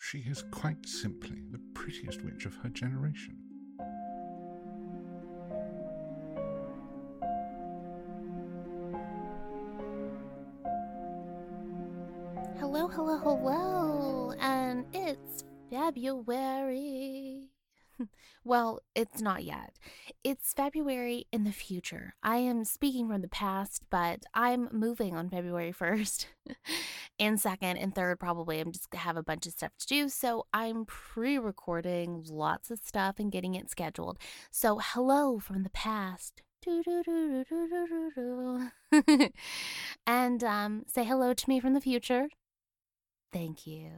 She is quite simply the prettiest witch of her generation. Hello, hello, hello, and it's February. Well, it's not yet. It's February in the future. I am speaking from the past, but I'm moving on February 1st. And second and third, probably, I'm just have a bunch of stuff to do. So I'm pre recording lots of stuff and getting it scheduled. So, hello from the past. And say hello to me from the future. Thank you.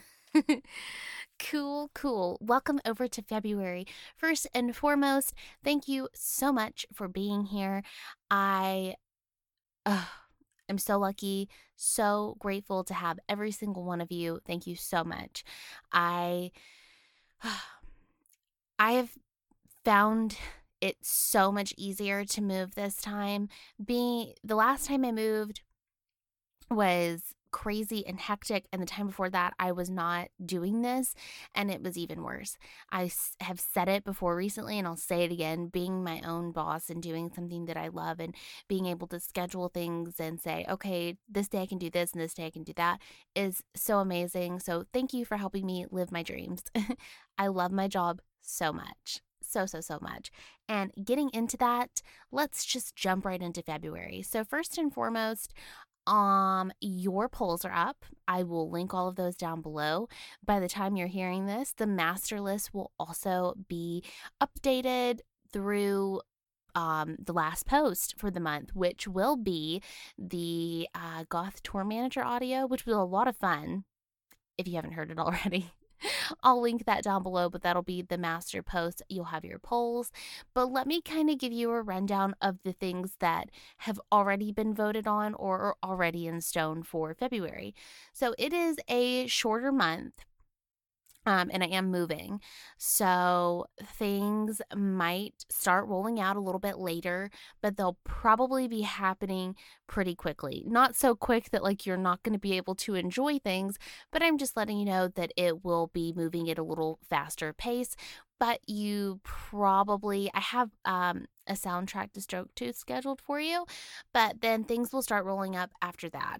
Cool. Welcome over to February. First and foremost, thank you so much for being here. I am so lucky, so grateful to have every single one of you. Thank you so much. I I have found it so much easier to move this time. The last time I moved was crazy and hectic, and the time before that I was not doing this, and it was even worse. I have said it before recently, and I'll say it again. Being my own boss and doing something that I love and being able to schedule things and say, okay, this day I can do this and this day I can do that is so amazing. So thank you for helping me live my dreams. I love my job so much. So much. And getting into that, let's just jump right into February. So first and foremost, your polls are up. I will link all of those down below. By the time you're hearing this, the master list will also be updated through the last post for the month, which will be the Goth Tour Manager audio, which was a lot of fun if you haven't heard it already. I'll link that down below, but that'll be the master post. You'll have your polls. But let me kind of give you a rundown of the things that have already been voted on or are already in stone for February. So it is a shorter month. And I am moving. So things might start rolling out a little bit later, but they'll probably be happening pretty quickly. Not so quick that like you're not going to be able to enjoy things, but I'm just letting you know that it will be moving at a little faster pace. But I have a soundtrack to Stroke Tooth scheduled for you, but then things will start rolling up after that.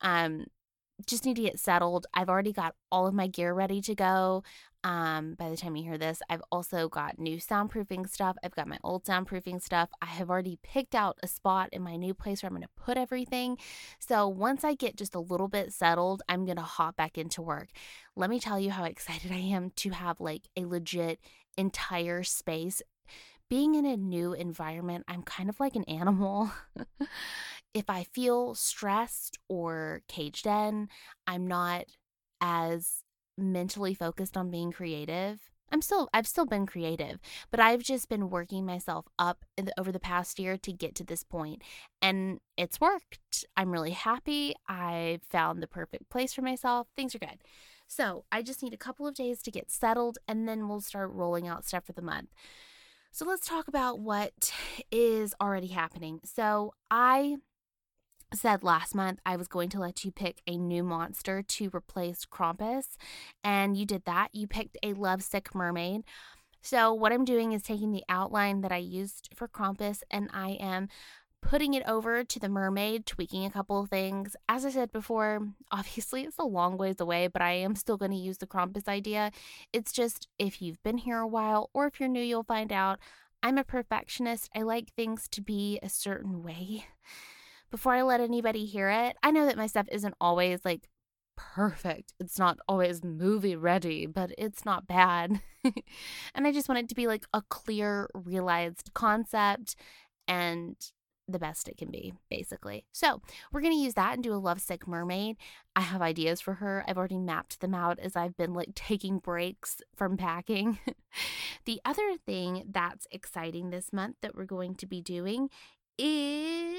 Just need to get settled. I've already got all of my gear ready to go. By the time you hear this, I've also got new soundproofing stuff. I've got my old soundproofing stuff. I have already picked out a spot in my new place where I'm going to put everything. So once I get just a little bit settled, I'm going to hop back into work. Let me tell you how excited I am to have like a legit entire space. Being in a new environment, I'm kind of like an animal. If I feel stressed or caged in, I'm not as mentally focused on being creative. I've still been creative, but I've just been working myself up over the past year to get to this point, and it's worked. I'm really happy. I found the perfect place for myself. Things are good. So I just need a couple of days to get settled, and then we'll start rolling out stuff for the month. So let's talk about what is already happening. So I said last month I was going to let you pick a new monster to replace Krampus, and you did that. You picked a lovesick mermaid. So what I'm doing is taking the outline that I used for Krampus, and I am putting it over to the mermaid, tweaking a couple of things. As I said before, obviously it's a long ways away, but I am still going to use the Krampus idea. It's just, if you've been here a while or if you're new, you'll find out I'm a perfectionist. I like things to be a certain way before I let anybody hear it. I know that my stuff isn't always like perfect. It's not always movie ready, but it's not bad. And I just want it to be like a clear, realized concept and the best it can be, basically. So we're going to use that and do a lovesick mermaid. I have ideas for her. I've already mapped them out as I've been like taking breaks from packing. The other thing that's exciting this month that we're going to be doing is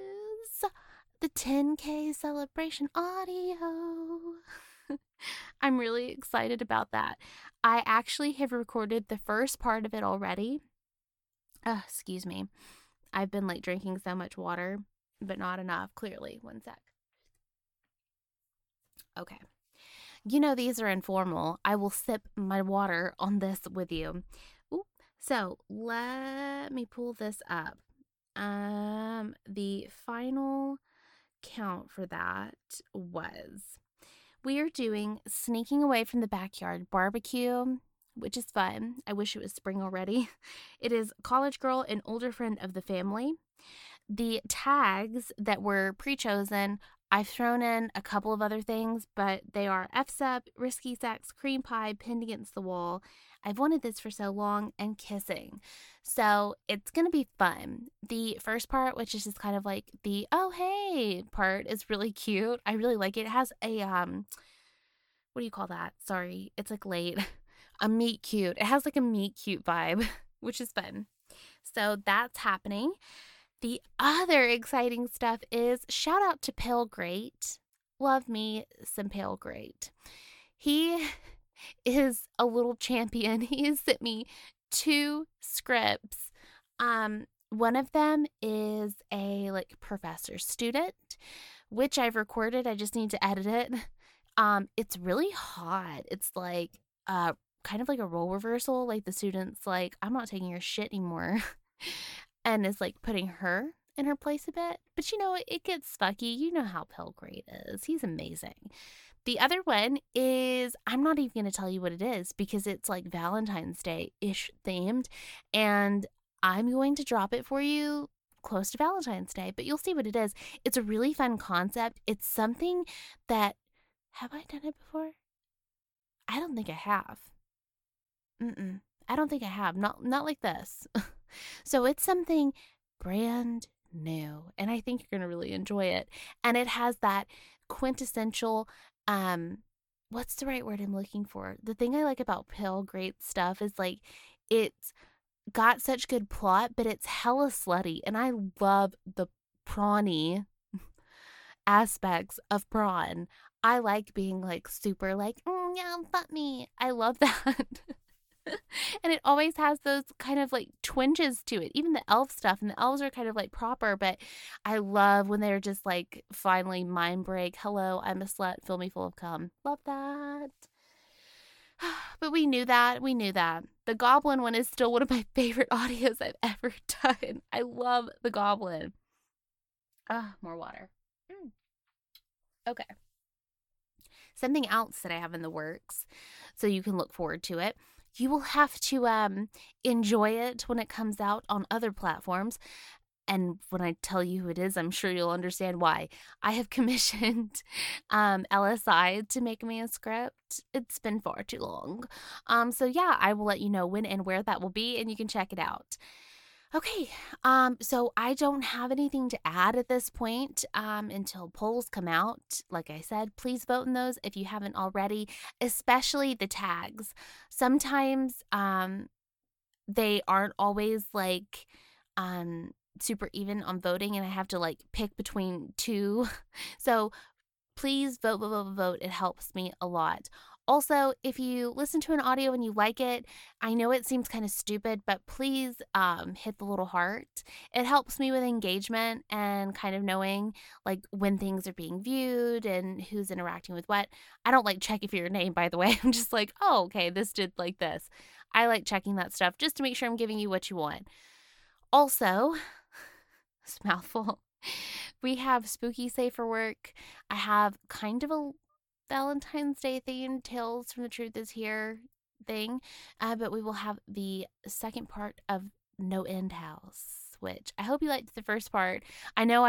the 10K celebration audio. I'm really excited about that. I actually have recorded the first part of it already. Excuse me. I've been like drinking so much water, but not enough, clearly. One sec. Okay. These are informal. I will sip my water on this with you. Ooh. So let me pull this up. The final count for that was we are doing Sneaking Away from the Backyard Barbecue, which is fun. I wish it was spring already. It is College Girl, an older friend of the family. The tags that were pre-chosen, I've thrown in a couple of other things, but they are F-Sup, Risky Sex, Cream Pie, Pinned Against the Wall, I've wanted this for so long, and Kissing. So it's going to be fun. The first part, which is just kind of like the, oh, hey part, is really cute. I really like it. It has a, what do you call that? Sorry, it's like late. A meet cute. It has like a meet cute vibe, which is fun. So that's happening. The other exciting stuff is shout out to Pale Great. Love me some Pale Great. He is a little champion. He has sent me 2 scripts. One of them is a like professor student, which I've recorded. I just need to edit it. It's really hot. It's like kind of like a role reversal. Like the student's like, I'm not taking your shit anymore. And is like putting her in her place a bit. But it gets fucky. You know how Pale Great is. He's amazing. The other one is, I'm not even going to tell you what it is because it's like Valentine's Day-ish themed. And I'm going to drop it for you close to Valentine's Day, but you'll see what it is. It's a really fun concept. It's something that, have I done it before? I don't think I have. I don't think I have. Not like this. So it's something brand new, and I think you're going to really enjoy it. And it has that quintessential, what's the right word I'm looking for? The thing I like about Pale Great stuff is like it's got such good plot, but it's hella slutty, and I love the prawny aspects of prawn. I like being like super like, yeah, fuck me. I love that. And it always has those kind of like twinges to it, even the elf stuff. And the elves are kind of like proper, but I love when they're just like finally mind break. Hello, I'm a slut, fill me full of cum. Love that. But we knew that. The Goblin one is still one of my favorite audios I've ever done. I love the Goblin. More water. Okay. Something else that I have in the works, so you can look forward to it. You will have to enjoy it when it comes out on other platforms. And when I tell you who it is, I'm sure you'll understand why. I have commissioned LSI to make me a script. It's been far too long. So yeah, I will let you know when and where that will be, and you can check it out. Okay, so I don't have anything to add at this point until polls come out. Like I said, please vote in those if you haven't already, especially the tags. Sometimes they aren't always like super even on voting, and I have to like pick between 2. So please vote. It helps me a lot. Also, if you listen to an audio and you like it, I know it seems kind of stupid, but please hit the little heart. It helps me with engagement and kind of knowing like when things are being viewed and who's interacting with what. I don't like checking for your name, by the way. I'm just like, oh, okay, this did like this. I like checking that stuff just to make sure I'm giving you what you want. Also, it's a mouthful. We have Spooky Safer Work. I have kind of a Valentine's Day themed Tales from the Truth is Here thing, but we will have the second part of No End House, which I hope you liked the first part. I know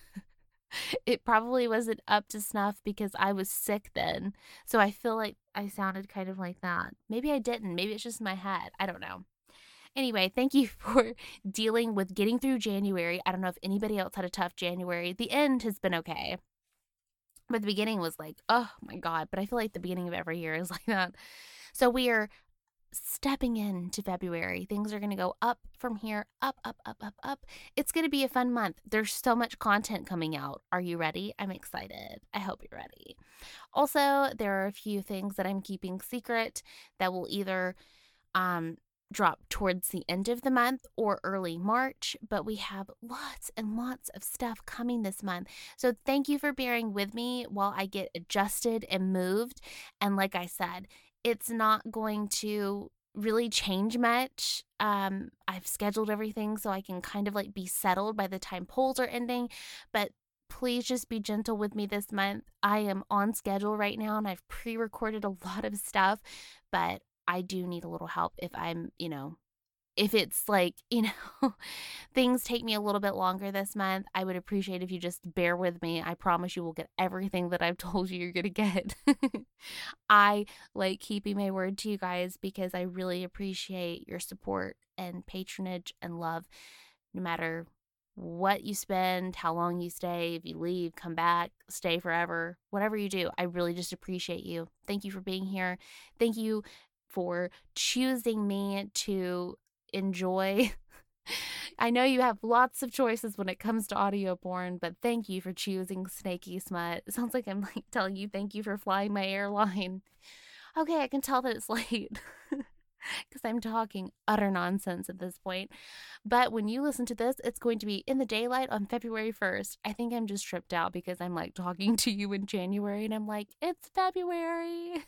it probably wasn't up to snuff because I was sick then, so I feel like I sounded kind of like that. Maybe I didn't. Maybe it's just my head. I don't know. Anyway, thank you for dealing with getting through January. I don't know if anybody else had a tough January. The end has been okay. But the beginning was like, oh my God. But I feel like the beginning of every year is like that. So we are stepping into February. Things are going to go up from here, up. It's going to be a fun month. There's so much content coming out. Are you ready? I'm excited. I hope you're ready. Also, there are a few things that I'm keeping secret that will either drop towards the end of the month or early March, but we have lots and lots of stuff coming this month. So thank you for bearing with me while I get adjusted and moved. And like I said, it's not going to really change much. I've scheduled everything so I can kind of like be settled by the time polls are ending, but please just be gentle with me this month. I am on schedule right now and I've pre-recorded a lot of stuff, but I do need a little help if if it's like, things take me a little bit longer this month. I would appreciate if you just bear with me. I promise you will get everything that I've told you you're going to get. I like keeping my word to you guys because I really appreciate your support and patronage and love, no matter what you spend, how long you stay, if you leave, come back, stay forever, whatever you do. I really just appreciate you. Thank you for being here. Thank you for choosing me to enjoy. I know you have lots of choices when it comes to audio porn, but thank you for choosing Snaky Smut. It sounds like I'm like telling you thank you for flying my airline. Okay, I can tell that it's late because I'm talking utter nonsense at this point. But when you listen to this, it's going to be in the daylight on February 1st. I think I'm just tripped out because I'm like talking to you in January and I'm like, it's February.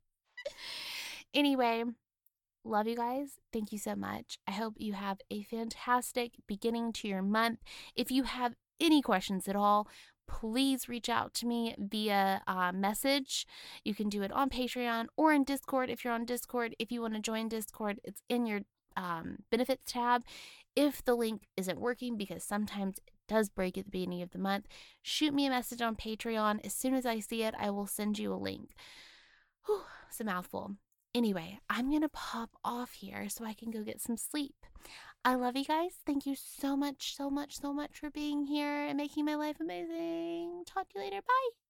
Anyway, love you guys. Thank you so much. I hope you have a fantastic beginning to your month. If you have any questions at all, please reach out to me via message. You can do it on Patreon or in Discord if you're on Discord. If you want to join Discord, it's in your benefits tab. If the link isn't working, because sometimes it does break at the beginning of the month, shoot me a message on Patreon. As soon as I see it, I will send you a link. Whew, it's a mouthful. Anyway, I'm going to pop off here so I can go get some sleep. I love you guys. Thank you so much, so much, so much for being here and making my life amazing. Talk to you later. Bye.